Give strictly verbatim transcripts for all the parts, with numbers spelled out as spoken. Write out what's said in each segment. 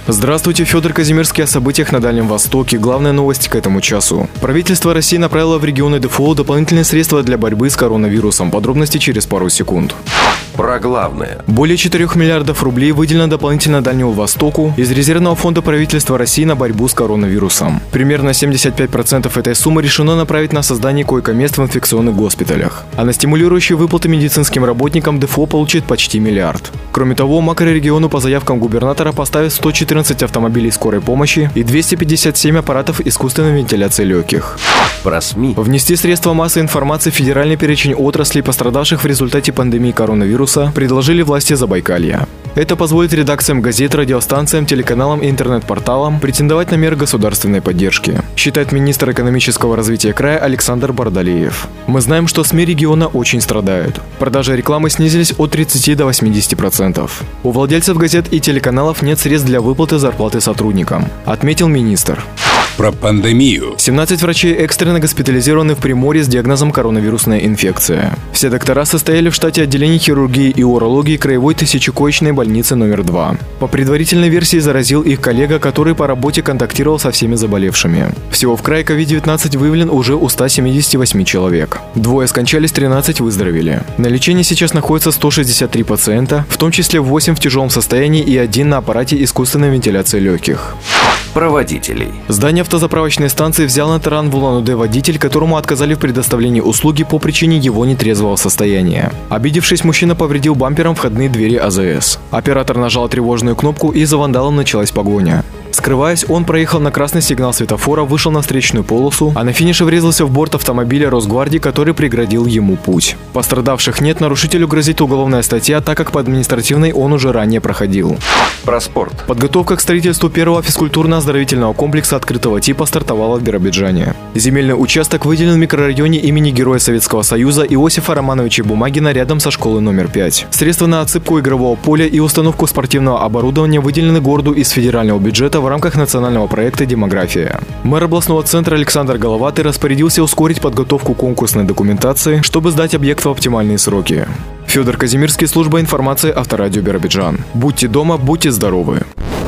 Здравствуйте, Федор Казимирский о событиях на Дальнем Востоке. Главная новость к этому часу. Правительство России направило в регионы ДФО дополнительные средства для борьбы с коронавирусом. Подробности через пару секунд. Про главное. Более четырёх миллиардов рублей выделено дополнительно Дальнему Востоку из резервного фонда правительства России на борьбу с коронавирусом. Примерно семьдесят пять процентов этой суммы решено направить на создание койко-мест в инфекционных госпиталях. А на стимулирующие выплаты медицинским работникам ДФО получит почти миллиард. Кроме того, макрорегиону по заявкам губернатора поставят сто четырнадцать автомобилей скорой помощи и двести пятьдесят семь аппаратов искусственной вентиляции легких. Про СМИ. Внести средства массовой информации в федеральный перечень отраслей, пострадавших в результате пандемии коронавируса, предложили власти Забайкалья. Это позволит редакциям газет, радиостанциям, телеканалам и интернет-порталам претендовать на меры государственной поддержки, считает министр экономического развития края Александр Бардалеев. Мы знаем, что СМИ региона очень страдают. Продажи рекламы снизились от тридцати до восьмидесяти процентов. У владельцев газет и телеканалов нет средств для выплаты зарплаты сотрудникам, отметил министр. Про пандемию. семнадцать врачей экстренно госпитализированы в Приморье с диагнозом коронавирусная инфекция. Все доктора состояли в штате отделений хирургии и урологии краевой тысячекоечной больницы номер два. По предварительной версии заразил их коллега, который по работе контактировал со всеми заболевшими. Всего в крае ковид девятнадцать выявлен уже у ста семидесяти восьми человек. Двое скончались, тринадцать выздоровели. На лечении сейчас находится сто шестьдесят три пациента, в том числе восемь в тяжелом состоянии и один на аппарате искусственной вентиляции легких. Про водителей. Здание автозаправочной станции взял на таран в Улан-Удэ водитель, которому отказали в предоставлении услуги по причине его нетрезвого состояния. Обидевшись, мужчина повредил бампером входные двери АЗС. Оператор нажал тревожную кнопку, и за вандалом началась погоня. Скрываясь, он проехал на красный сигнал светофора, вышел на встречную полосу, а на финише врезался в борт автомобиля Росгвардии, который преградил ему путь. Пострадавших нет, нарушителю грозит уголовная статья, так как по административной он уже ранее проходил. Про спорт. Подготовка к строительству первого физкультурно-оздоровительного комплекса открытого типа стартовала в Биробиджане. Земельный участок выделен в микрорайоне имени Героя Советского Союза Иосифа Романовича Бумагина рядом со школой номер пять. Средства на отсыпку игрового поля и установку спортивного оборудования выделены городу из федерального бюджета в рамках национального проекта «Демография». Мэр областного центра Александр Головатый распорядился ускорить подготовку конкурсной документации, чтобы сдать объект в оптимальные сроки. Федор Казимирский, служба информации Авторадио Биробиджан. Будьте дома, будьте здоровы.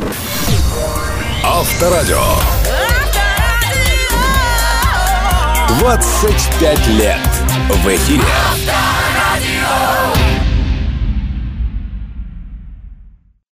Авторадио. двадцать пять лет в эфире.